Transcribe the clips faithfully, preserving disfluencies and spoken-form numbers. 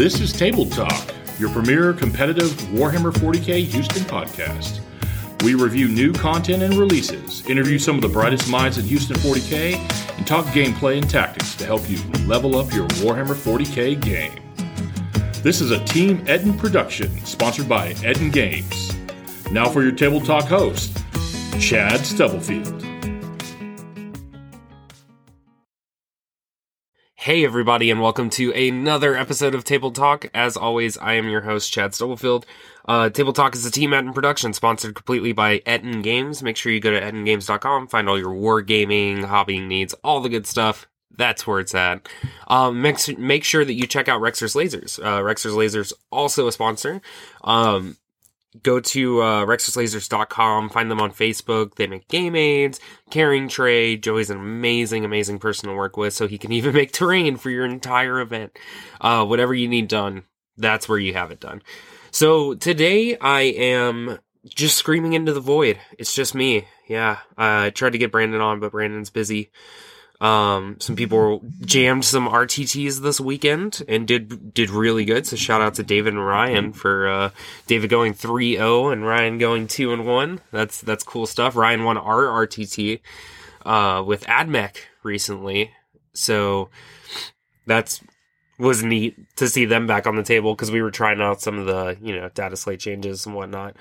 This is Table Talk, your premier competitive Warhammer forty K Houston podcast. We review new content and releases, interview some of the brightest minds in Houston forty K, and talk gameplay and tactics to help you level up your Warhammer forty K game. This is a Team Eden production, sponsored by Eden Games. Now for your Table Talk host, Chad Stubblefield. Hey everybody, and welcome to another episode of Table Talk. As always, I am your host, Chad Stubblefield. Uh, Table Talk is a Team Eden production, sponsored completely by Eden Games. Make sure you go to eden games dot com, find all your wargaming, hobbying needs, all the good stuff. That's where it's at. Um, make, make sure that you check out Rexer's Lasers. Uh, Rexer's Lasers, also a sponsor. Um, Go to uh, rexers lasers dot com, find them on Facebook. They make game aids, carrying tray. Joey's an amazing, amazing person to work with, so he can even make terrain for your entire event. Uh, whatever you need done, that's where you have it done. So today I am just screaming into the void. It's just me. Yeah, I tried to get Brandon on, but Brandon's busy. Um, some people jammed some R T Ts this weekend and did did really good. So shout out to David and Ryan for uh, David going three oh and Ryan going two and one. That's that's cool stuff. Ryan won our R T T uh, with AdMech recently, so that's was neat to see them back on the table because we were trying out some of the you know data slate changes and whatnot.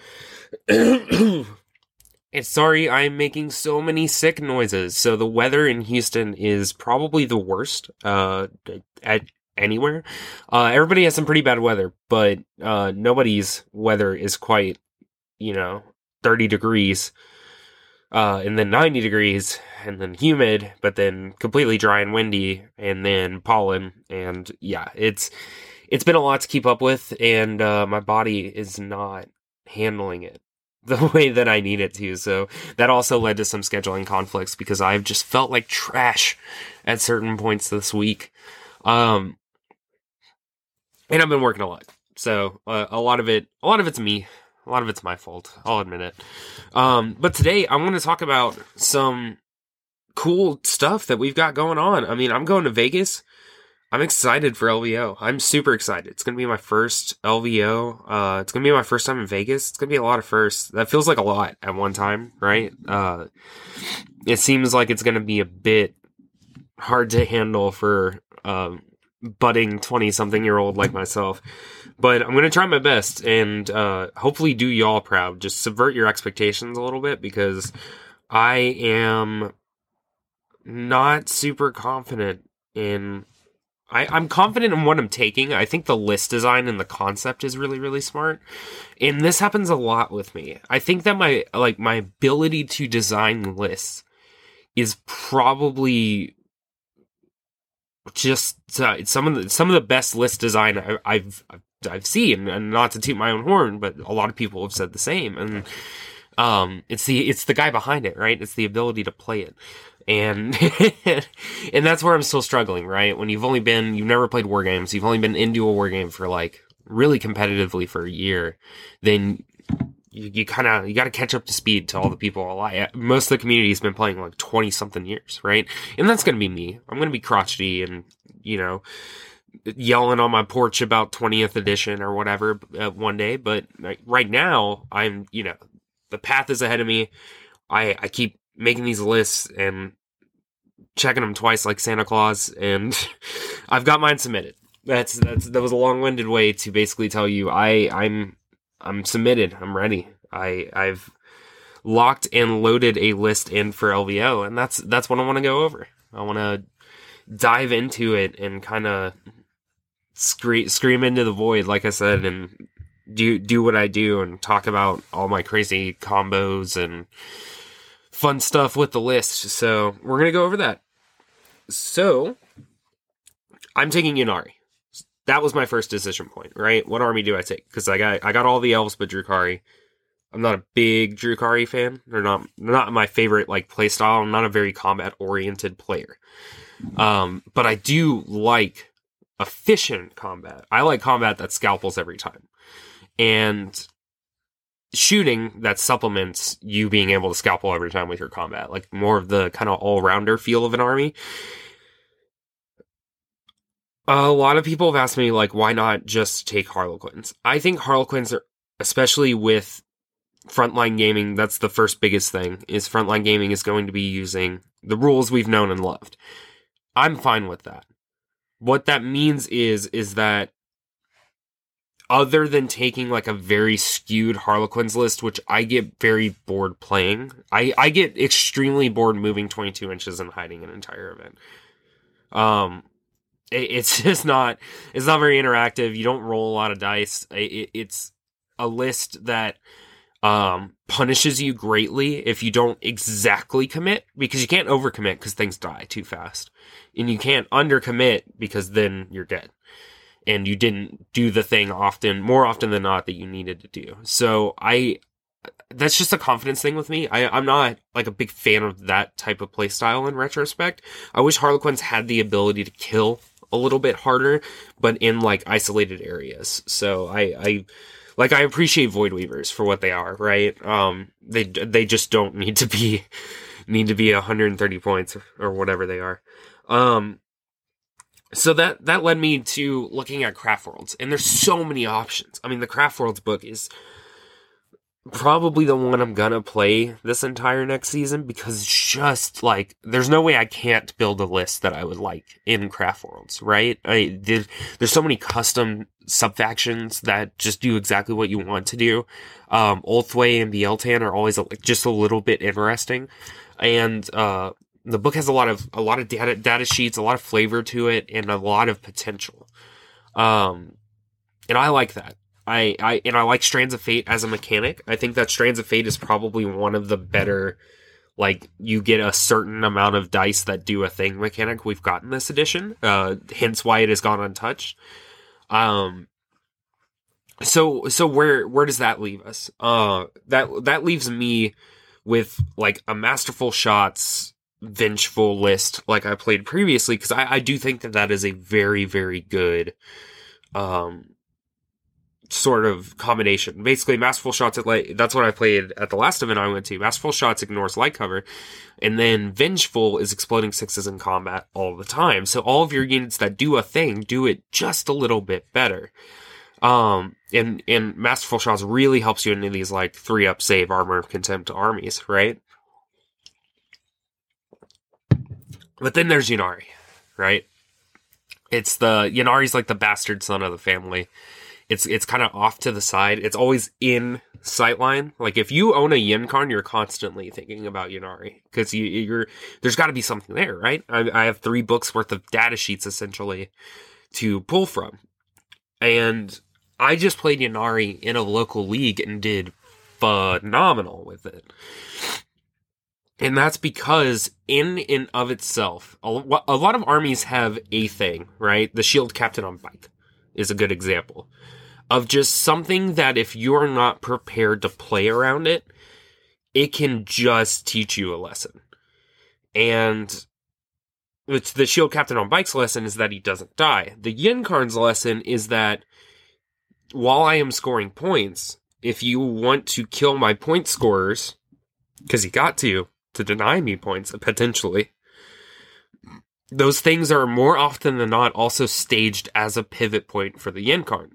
And sorry, I'm making so many sick noises. So the weather in Houston is probably the worst uh, at anywhere. Uh, everybody has some pretty bad weather, but uh, nobody's weather is quite, you know, thirty degrees, uh, and then ninety degrees, and then humid, but then completely dry and windy, and then pollen. And yeah, it's it's been a lot to keep up with, and uh, my body is not handling it the way that I need it to. So that also led to some scheduling conflicts because I've just felt like trash at certain points this week. Um, and I've been working a lot. So uh, a lot of it, a lot of it's me. A lot of it's my fault. I'll admit it. Um, but today I want to talk about some cool stuff that we've got going on. I mean, I'm going to Vegas. I'm excited for L V O. I'm super excited. It's going to be my first L V O. Uh, it's going to be my first time in Vegas. It's going to be a lot of firsts. That feels like a lot at one time, right? Uh, it seems like it's going to be a bit hard to handle for um, budding twenty-something-year-old like myself. But I'm going to try my best and uh, hopefully do y'all proud. Just subvert your expectations a little bit because I am not super confident in... I, I'm confident in what I'm taking. I think the list design and the concept is really, really smart. And this happens a lot with me. I think that my, like, my ability to design lists is probably just uh, some of the, some of the best list design I, I've, I've seen. And not to toot my own horn, but a lot of people have said the same. And, um, it's the, it's the guy behind it, right? It's the ability to play it. And and that's where I'm still struggling, right? When you've only been, you've never played war games, you've only been into a war game for like really competitively for a year, then you, you kind of, you got to catch up to speed to all the people alive. Most of the community has been playing like twenty something years, right? And that's going to be me. I'm going to be crotchety and, you know, yelling on my porch about twentieth edition or whatever uh, one day. But like, right now, I'm, you know, the path is ahead of me. I, I keep making these lists and checking them twice like Santa Claus, and I've got mine submitted. That's that's that was a long-winded way to basically tell you I I'm I'm submitted. I'm ready. I I've locked and loaded a list in for L V O, and that's that's what I want to go over. I want to dive into it and kind of scream scream into the void, like I said, and do do what I do and talk about all my crazy combos and fun stuff with the list. So we're going to go over that. So I'm taking Ynnari. That was my first decision point, right? What army do I take? Because I got I got all the elves but Drukhari. I'm not a big Drukhari fan. They're not they're not my favorite like playstyle. I'm not a very combat oriented player. Um, but I do like efficient combat. I like combat that scalpels every time. And shooting that supplements you being able to scalpel every time with your combat, like more of the kind of all-rounder feel of an army. A lot of people have asked me, like, why not just take Harlequins? I think Harlequins are, especially with Frontline Gaming, that's the first biggest thing, is Frontline Gaming is going to be using the rules we've known and loved. I'm fine with that. What that means is, is that other than taking like a very skewed Harlequins list, which I get very bored playing, I, I get extremely bored moving twenty-two inches and hiding an entire event. Um, it, it's just not, it's not very interactive. You don't roll a lot of dice. It, it's a list that um, punishes you greatly if you don't exactly commit, because you can't overcommit because things die too fast. And you can't undercommit because then you're dead. And you didn't do the thing often, more often than not, that you needed to do. So I, that's just a confidence thing with me. I, I'm not like a big fan of that type of playstyle in retrospect. I wish Harlequins had the ability to kill a little bit harder, but in like isolated areas. So I, I like, I appreciate Void Weavers for what they are, right? Um, they, they just don't need to be, need to be one hundred thirty points or, or whatever they are. Um, So that, that led me to looking at Craft Worlds, and there's so many options. I mean, the Craft Worlds book is probably the one I'm gonna play this entire next season, because it's just like, there's no way I can't build a list that I would like in Craft Worlds, right? I did, there's so many custom sub-factions that just do exactly what you want to do. Um, Ulthwé and Bieltan are always like just a little bit interesting, and, uh, the book has a lot of a lot of data data sheets, a lot of flavor to it, and a lot of potential. Um, and I like that. I, I and I like Strands of Fate as a mechanic. I think that Strands of Fate is probably one of the better, like, you get a certain amount of dice that do a thing mechanic we've gotten this edition. Uh, hence why it has gone untouched. Um. So so where where does that leave us? Uh, that that leaves me with like a Masterful Shots Vengeful list like I played previously, because I, I do think that that is a very, very good um, sort of combination. Basically, Masterful Shots, at like, that's what I played at the last event I went to. Masterful Shots ignores light cover, and then Vengeful is exploding sixes in combat all the time. So all of your units that do a thing do it just a little bit better. Um, and, and Masterful Shots really helps you into these like three up save Armor of Contempt armies, right? But then there's Ynnari, right? It's the, Ynnari's like the bastard son of the family. It's it's kind of off to the side. It's always in sightline. Like, if you own a Yen-Karn, you're constantly thinking about Ynnari. Because you, you're, there's got to be something there, right? I, I have three books worth of data sheets, essentially, to pull from. And I just played Ynnari in a local league and did phenomenal with it. And that's because, in and of itself, a lot of armies have a thing, right? The Shield Captain on Bike is a good example of just something that if you're not prepared to play around it, it can just teach you a lesson. And it's the Shield Captain on Bike's lesson is that he doesn't die. The Yen-Karn's lesson is that while I am scoring points, if you want to kill my point scorers, because he got to, to deny me points, potentially, those things are more often than not also staged as a pivot point for the Yen-Karn.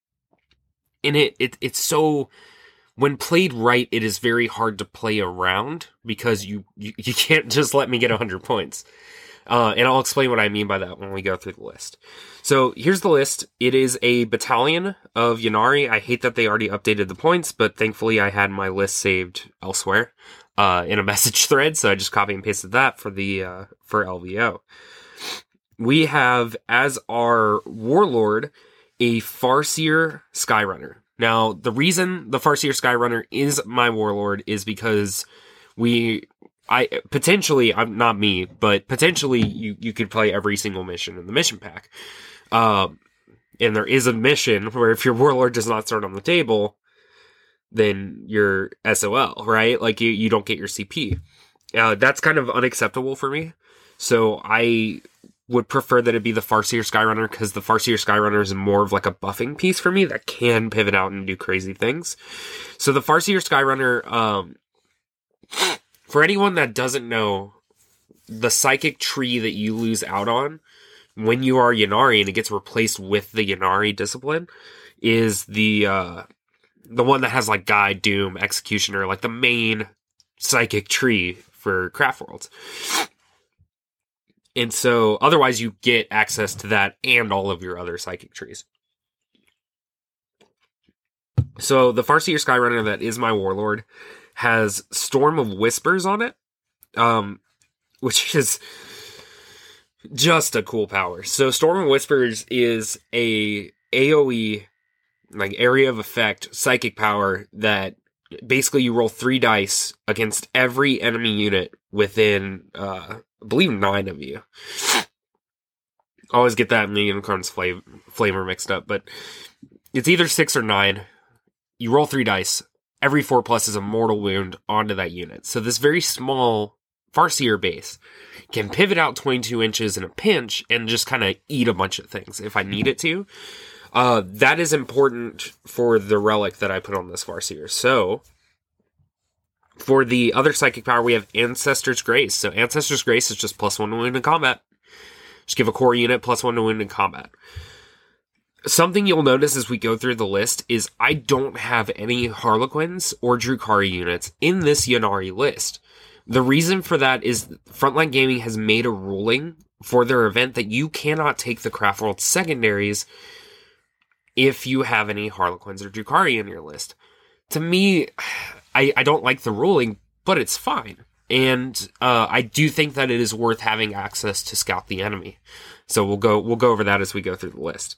And it, it it's so, when played right, it is very hard to play around, because you, you, you can't just let me get one hundred points. Uh, and I'll explain what I mean by that when we go through the list. So here's the list. It is a battalion of Ynnari. I hate that they already updated the points, but thankfully I had my list saved elsewhere. Uh, in a message thread, so I just copy and pasted that for the, uh, for L V O. We have, as our warlord, a Farseer Skyrunner. Now, the reason the Farseer Skyrunner is my warlord is because we, I, potentially, I'm not me, but potentially you, you could play every single mission in the mission pack. Um, and there is a mission where if your warlord does not start on the table, then you're S O L, right? Like, you, you don't get your C P. Uh, that's kind of unacceptable for me. So I would prefer that it be the Farseer Skyrunner, because the Farseer Skyrunner is more of like a buffing piece for me that can pivot out and do crazy things. So the Farseer Skyrunner, um, for anyone that doesn't know, the psychic tree that you lose out on when you are Ynnari and it gets replaced with the Ynnari discipline, is the uh, the one that has like Guide, Doom, Executioner, like the main psychic tree for Craft Worlds. And so otherwise you get access to that and all of your other psychic trees. So the Farseer Skyrunner that is my Warlord has Storm of Whispers on it, um, which is just a cool power. So Storm of Whispers is a AoE, like area of effect, psychic power that basically you roll three dice against every enemy unit within, uh, I believe nine of you. I always get that and the Unicorn's flav- Flamer mixed up, but it's either six or nine. You roll three dice. Every four plus is a mortal wound onto that unit. So this very small Farseer base can pivot out twenty-two inches in a pinch and just kind of eat a bunch of things if I need it to. Uh, that is important for the relic that I put on this Farseer. So, for the other psychic power, we have Ancestor's Grace. So, Ancestor's Grace is just plus one to wound in combat. Just give a core unit plus one to wound in combat. Something you'll notice as we go through the list is I don't have any Harlequins or Drukhari units in this Ynnari list. The reason for that is Frontline Gaming has made a ruling for their event that you cannot take the Craft World secondaries if you have any Harlequins or Drukhari in your list. To me, I, I don't like the ruling, but it's fine. And uh, I do think that it is worth having access to scout the enemy. So we'll go we'll go over that as we go through the list.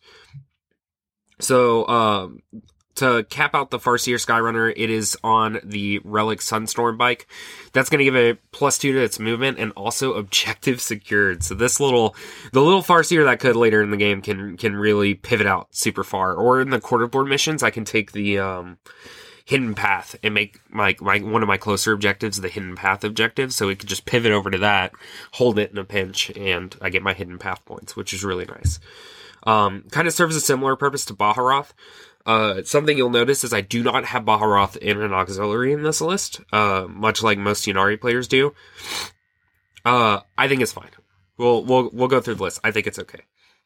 So um, to cap out the Farseer Skyrunner, it is on the Relic Sunstorm bike. That's going to give it plus two to its movement and also objective secured. So this little, the little Farseer that could later in the game can can really pivot out super far. Or in the quarter board missions, I can take the um, Hidden Path and make my, my one of my closer objectives the Hidden Path objective. So it could just pivot over to that, hold it in a pinch, and I get my Hidden Path points, which is really nice. Um, kind of serves a similar purpose to Baharoth. Uh, something you'll notice is I do not have Baharoth in an auxiliary in this list, uh, much like most Ynnari players do. Uh, I think it's fine. We'll, we'll, we'll go through the list. I think it's okay.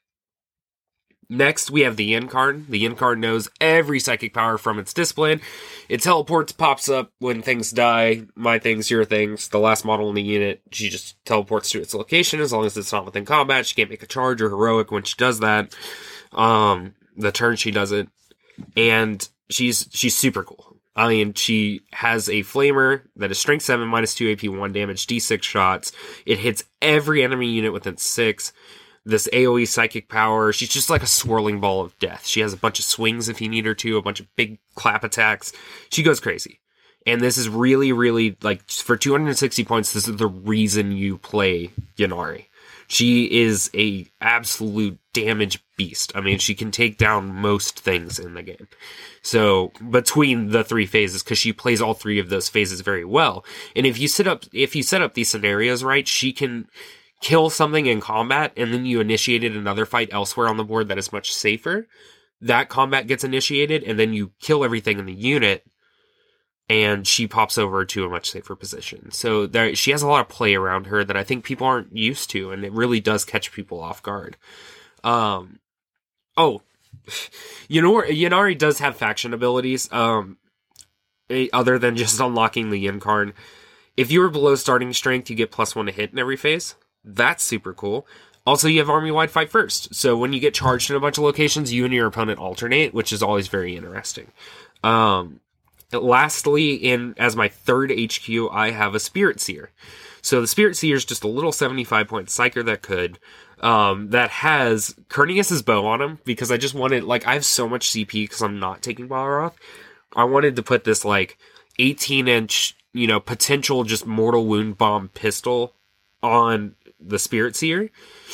Next, we have the Incarn. The Incarn knows every psychic power from its discipline. It teleports, pops up when things die. My things, your things. The last model in the unit, she just teleports to its location as long as it's not within combat. She can't make a charge or heroic when she does that. Um, the turn she does it. And she's she's super cool. I mean, she has a flamer that is strength seven, minus two A P, one damage, D six shots. It hits every enemy unit within six. This AoE psychic power, she's just like a swirling ball of death. She has a bunch of swings if you need her to, a bunch of big clap attacks. She goes crazy. And this is really, really, like, for two hundred sixty points, this is the reason you play Ynnari. She is a absolute damage beast. I mean, she can take down most things in the game. So, between the three phases, because she plays all three of those phases very well. And if you set up, if you set up these scenarios right, she can kill something in combat, and then you initiated another fight elsewhere on the board that is much safer. That combat gets initiated, and then you kill everything in the unit, and she pops over to a much safer position. So there, she has a lot of play around her that I think people aren't used to, and it really does catch people off guard. Um, oh, you know, Ynnari does have faction abilities, um, other than just unlocking the Incarn. If you were below starting strength, you get plus one to hit in every phase. That's super cool. Also, you have army-wide fight first. So when you get charged in a bunch of locations, you and your opponent alternate, which is always very interesting. Um... Lastly, in as my third H Q, I have a Spirit Seer. So the Spirit Seer is just a little seventy-five point psyker that could, um, that has Cernius' bow on him, because I just wanted, like, I have so much C P because I'm not taking Baharoth. I wanted to put this, like, eighteen inch, you know, potential just mortal wound bomb pistol on the Spirit Seer.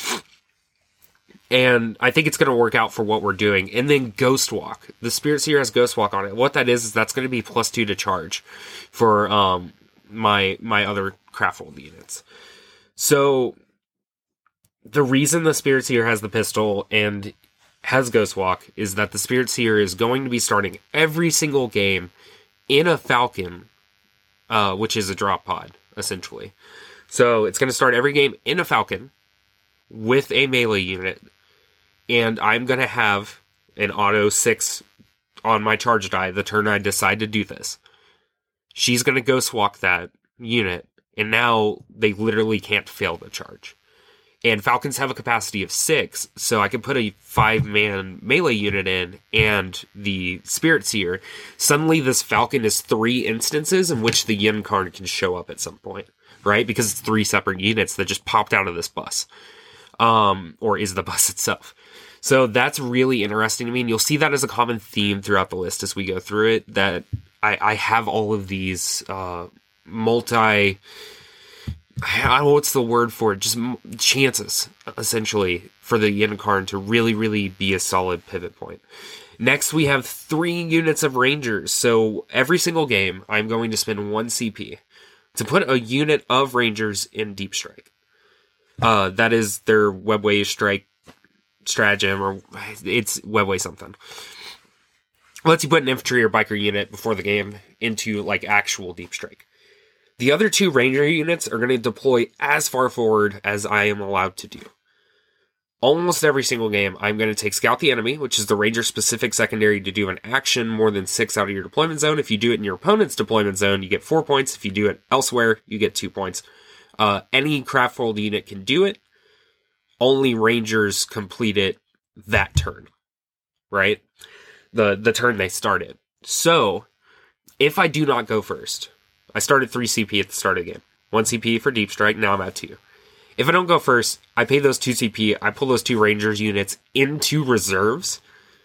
And I think it's going to work out for what we're doing. And then Ghost Walk. The Spirit Seer has Ghost Walk on it. What that is, is that's going to be plus two to charge for um, my my other Craft World units. So, the reason the Spirit Seer has the pistol and has Ghost Walk is that the Spirit Seer is going to be starting every single game in a Falcon, uh, which is a drop pod, essentially. So, it's going to start every game in a Falcon, with a melee unit, and I'm going to have an auto six on my charge die the turn I decide to do this. She's going to ghost walk that unit, and now they literally can't fail the charge. And Falcons have a capacity of six, so I can put a five-man melee unit in and the Spirit Seer. Suddenly, this Falcon is three instances in which the Yin Karn can show up at some point, right? Because it's three separate units that just popped out of this bus, um, or is the bus itself. So that's really interesting to me, and you'll see that as a common theme throughout the list as we go through it, that I, I have all of these uh, multi... I don't know what's the word for it, just chances, essentially, for the Yin Karn to really, really be a solid pivot point. Next, we have three units of Rangers. So every single game, I'm going to spend one C P to put a unit of Rangers in Deep Strike. Uh, that is their Webway Strike stratagem, or it's Webway something. Lets you put an infantry or biker unit before the game into, like, actual Deep Strike. The other two Ranger units are going to deploy as far forward as I am allowed to do. Almost every single game, I'm going to take Scout the Enemy, which is the Ranger-specific secondary to do an action more than six out of your deployment zone. If you do it in your opponent's deployment zone, you get four points. If you do it elsewhere, you get two points. Uh, any Craftworld unit can do it. Only Rangers complete it that turn, right? The, the turn they started. So, if I do not go first... I started three C P at the start of the game. one C P for Deep Strike, now I'm at two. If I don't go first, I pay those two C P, I pull those two Rangers units into reserves,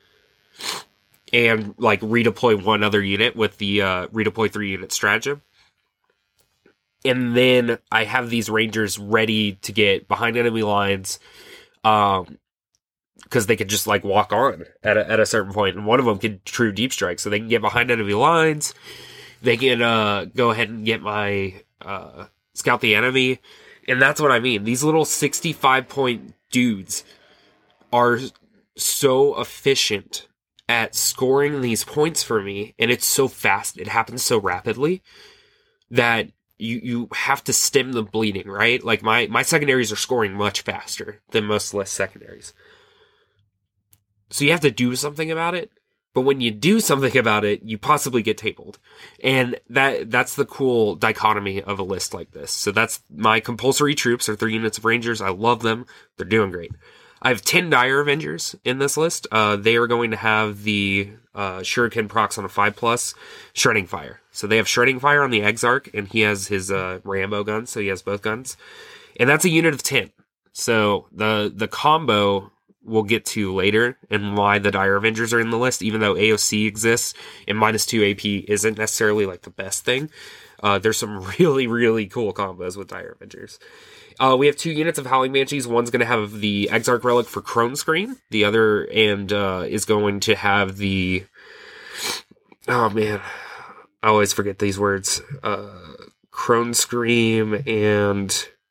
and, like, redeploy one other unit with the uh, redeploy three unit stratagem. And then I have these Rangers ready to get behind enemy lines, um, because they could just, like, walk on at a, at a certain point, and one of them can true Deep Strike, so they can get behind enemy lines. They can uh, go ahead and get my uh, Scout the Enemy. And that's what I mean. These little sixty-five point dudes are so efficient at scoring these points for me. And it's so fast. It happens so rapidly that you, you have to stem the bleeding, right? Like, my, my secondaries are scoring much faster than most list secondaries. So you have to do something about it. But when you do something about it, you possibly get tabled. And that that's the cool dichotomy of a list like this. So that's my compulsory troops, are three units of Rangers. I love them. They're doing great. I have ten Dire Avengers in this list. Uh, they are going to have the uh, Shuriken procs on a five plus, Shredding Fire. So they have Shredding Fire on the Exarch, and he has his uh, Rambo gun, so he has both guns. And that's a unit of ten. So the the combo... we'll get to later, and why the Dire Avengers are in the list, even though A O C exists and minus two A P isn't necessarily, like, the best thing. Uh, there's some really, really cool combos with Dire Avengers. Uh, we have two units of Howling Banshees. One's going to have the Exarch Relic for Crone Scream. The other and uh, is going to have the... Oh, man. I always forget these words. Uh, Crone Scream and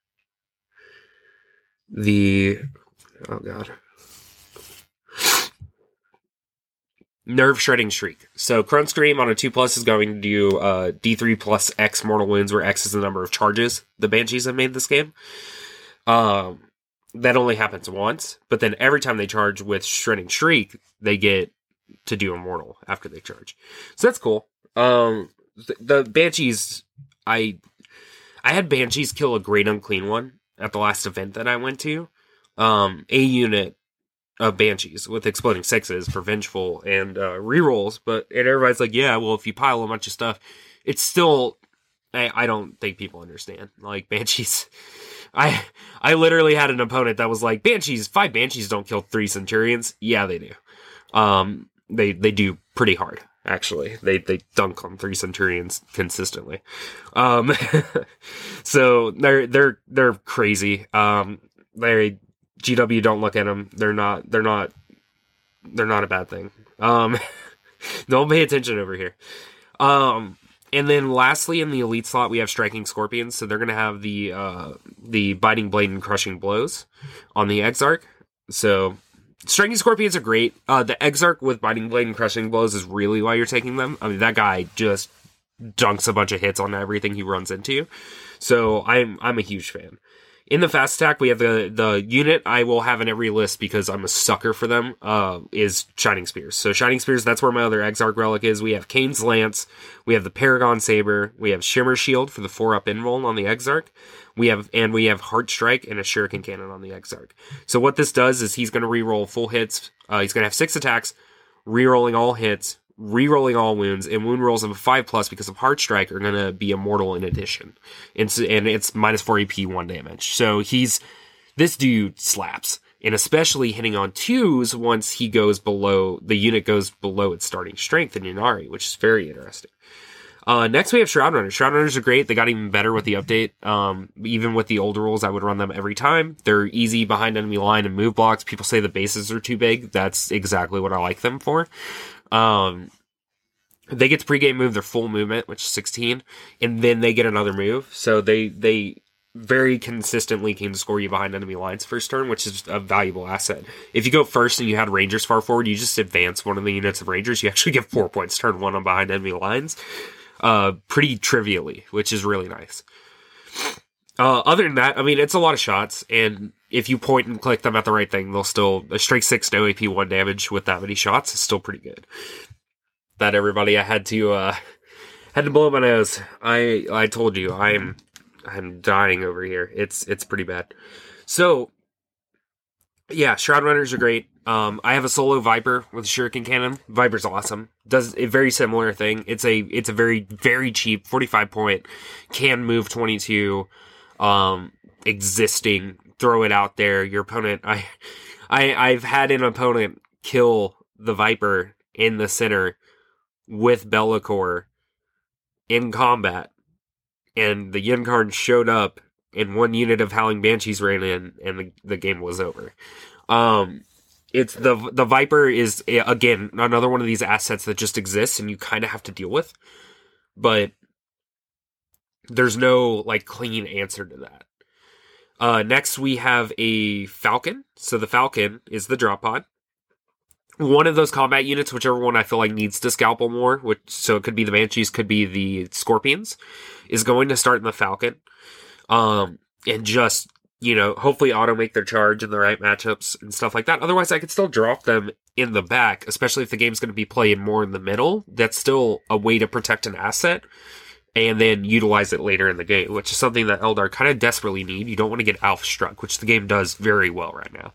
the... Oh, God. Nerve Shredding Shriek. So Crone Scream on a two plus is going to do uh, D three plus X mortal wounds, where X is the number of charges the Banshees have made this game. Um, that only happens once, but then every time they charge with Shredding Shriek, they get to do immortal after they charge. So that's cool. Um, the, the Banshees, I I had Banshees kill a Great Unclean One at the last event that I went to. Um, a unit of Banshees with exploding sixes for Vengeful and uh, rerolls, but and everybody's like, yeah, well, if you pile a bunch of stuff, it's still, I, I don't think people understand. Like, Banshees, I I literally had an opponent that was like, Banshees, five Banshees don't kill three Centurions. Yeah, they do. Um, they they do pretty hard, actually. They they dunk on three Centurions consistently. Um, so they're they're they're crazy. Um, they G W, don't look at them. They're not, they're not, they're not a bad thing. Um, don't pay attention over here. Um, and then lastly, in the elite slot, we have Striking Scorpions. So they're going to have the, uh, the Biting Blade and Crushing Blows on the Exarch. So Striking Scorpions are great. Uh, the Exarch with Biting Blade and Crushing Blows is really why you're taking them. I mean, that guy just dunks a bunch of hits on everything he runs into. So I'm, I'm a huge fan. In the fast attack, we have the, the unit I will have in every list because I'm a sucker for them, uh, is Shining Spears. So Shining Spears, that's where my other Exarch relic is. We have Kane's Lance, we have the Paragon Saber, we have Shimmer Shield for the four up invuln on the Exarch, we have, and we have Heart Strike and a Shuriken Cannon on the Exarch. So what this does is he's going to reroll full hits, uh, he's going to have six attacks, rerolling all hits, rerolling all wounds, and wound rolls of a five plus because of Heart Strike are going to be immortal in addition. And, so, and it's minus four A P, one damage. So he's, this dude slaps. And especially hitting on twos once he goes below, the unit goes below its starting strength in Ynnari, which is very interesting. Uh, next we have Shroud Runners. Shroud Runners are great. They got even better with the update. Um, even with the older rules, I would run them every time. They're easy behind enemy line and move blocks. People say the bases are too big. That's exactly what I like them for. Um, they get to pregame move their full movement, which is sixteen, and then they get another move. So they, they very consistently can score you behind enemy lines first turn, which is a valuable asset. If you go first and you had Rangers far forward, you just advance one of the units of Rangers. You actually get four points turn one on behind enemy lines, uh, pretty trivially, which is really nice. Uh, other than that, I mean, it's a lot of shots, and if you point and click them at the right thing, they'll still, a strength six, no A P, one damage with that many shots is still pretty good. That, everybody, I had to, uh, had to blow my nose. I, I told you, I'm, I'm dying over here. It's, it's pretty bad. So, yeah, Shroud Runners are great. Um, I have a solo Viper with a Shuriken Cannon. Viper's awesome. Does a very similar thing. It's a, it's a very, very cheap, forty-five point, can move twenty-two, um, existing, throw it out there. Your opponent, I, I, I've had an opponent kill the Viper in the center with Be'lakor in combat, and the Yncarne showed up, and one unit of Howling Banshees ran in, and the, the game was over. Um, it's the the Viper is, again, another one of these assets that just exists, and you kind of have to deal with, but there's no like clean answer to that. Uh, next we have a Falcon. So the Falcon is the drop pod. One of those combat units, whichever one I feel like needs to scalpel more, which so it could be the Banshees, could be the Scorpions, is going to start in the Falcon. Um, and just, you know, hopefully auto make their charge in the right matchups and stuff like that. Otherwise, I could still drop them in the back, especially if the game's going to be played more in the middle. That's still a way to protect an asset and then utilize it later in the game, which is something that Eldar kind of desperately need. You don't want to get Alpha struck, which the game does very well right now.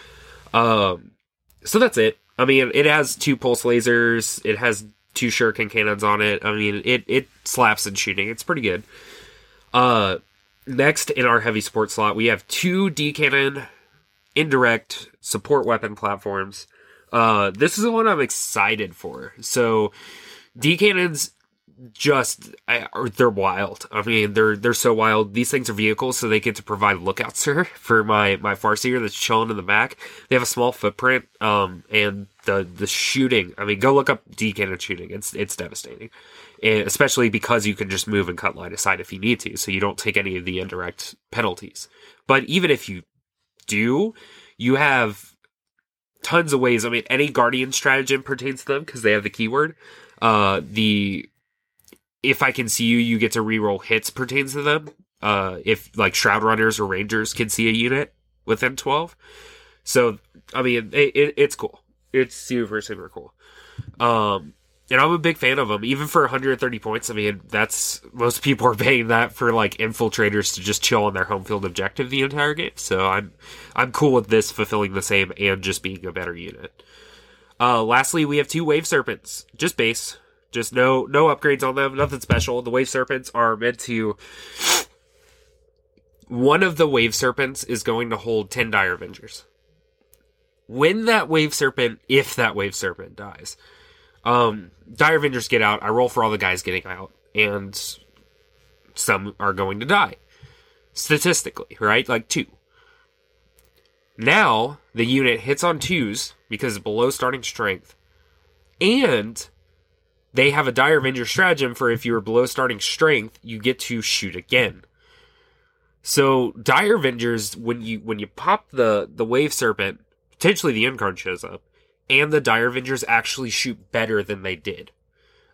Um, so that's it. I mean, it has two pulse lasers. It has two shuriken cannons on it. I mean, it, it slaps in shooting. It's pretty good. Uh, next, in our heavy support slot, we have two D-cannon indirect support weapon platforms. Uh, this is the one I'm excited for. So, D-cannons just, I, they're wild. I mean, they're they're so wild. These things are vehicles, so they get to provide lookout, sir, for my, my Farseer that's chilling in the back. They have a small footprint, um, and the the shooting, I mean, go look up D-cannon shooting. It's it's devastating. And especially because you can just move and cut line of sight if you need to, so you don't take any of the indirect penalties. But even if you do, you have tons of ways. I mean, any Guardian stratagem pertains to them, because they have the keyword. Uh, the If I can see you, you get to reroll hits pertains to them. Uh, if like Shroud Runners or Rangers can see a unit within twelve. So, I mean, it, it, it's cool. It's super, super cool. Um, and I'm a big fan of them. Even for one hundred thirty points, I mean, that's, most people are paying that for like infiltrators to just chill on their home field objective the entire game. So I'm, I'm cool with this fulfilling the same and just being a better unit. Uh, lastly, we have two Wave Serpents. Just base. Just no no upgrades on them, nothing special. The Wave Serpents are meant to... One of the Wave Serpents is going to hold ten Dire Avengers. When that Wave Serpent, if that Wave Serpent dies, um, Dire Avengers get out, I roll for all the guys getting out, and some are going to die. Statistically, right? Like two. Now, the unit hits on twos, because it's below starting strength, and they have a Dire Avenger stratagem for if you're below starting strength, you get to shoot again. So Dire Avengers, when you when you pop the, the Wave Serpent, potentially the Yncarne shows up, and the Dire Avengers actually shoot better than they did.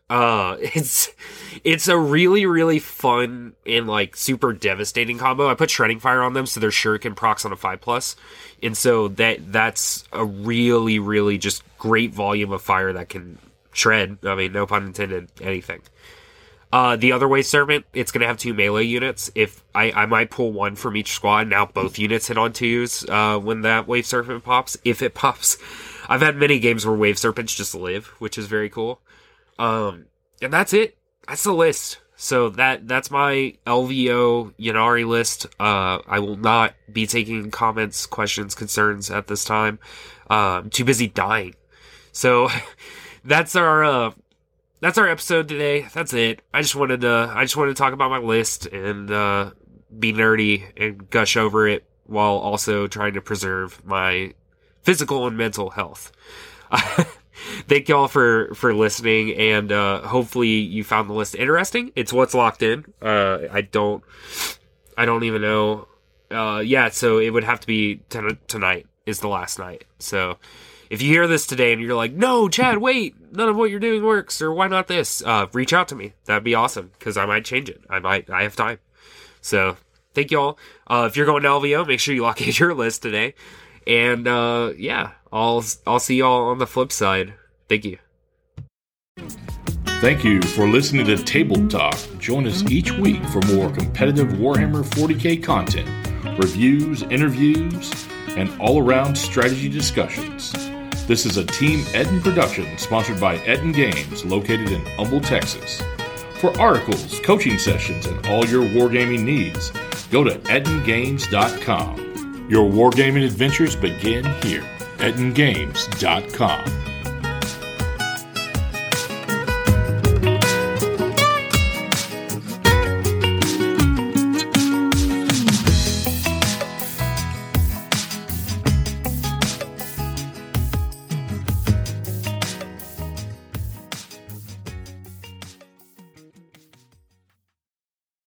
Uh, it's it's a really, really fun and, like, super devastating combo. I put Shredding Fire on them so their Shuriken procs on a five plus. And so that that's a really, really just great volume of fire that can shred. I mean, no pun intended, anything. Uh, the other Wave Serpent, it's going to have two melee units. If I, I might pull one from each squad. Now both units hit on twos uh, when that Wave Serpent pops, if it pops. I've had many games where Wave Serpents just live, which is very cool. Um, and that's it. That's the list. So that that's my L V O Ynnari list. Uh, I will not be taking comments, questions, concerns at this time. Uh, I'm too busy dying. So that's our uh, that's our episode today. That's it. I just wanted to I just wanted to talk about my list and uh, be nerdy and gush over it while also trying to preserve my physical and mental health. Thank y'all for, for listening, and uh, hopefully you found the list interesting. It's what's locked in. Uh, I don't, I don't even know. Uh, yeah, so it would have to be ten- tonight is the last night. So if you hear this today and you're like, no, Chad, wait, none of what you're doing works, or why not this? Uh, reach out to me. That'd be awesome, because I might change it. I might. I have time. So thank y'all. Uh, if you're going to L V O, make sure you lock in your list today. And, uh, yeah, I'll, I'll see y'all on the flip side. Thank you. Thank you for listening to Table Talk. Join us each week for more competitive Warhammer forty K content, reviews, interviews, and all-around strategy discussions. This is a Team Eden production sponsored by Eden Games, located in Humble, Texas. For articles, coaching sessions, and all your wargaming needs, go to eden games dot com. Your wargaming adventures begin here. eden games dot com.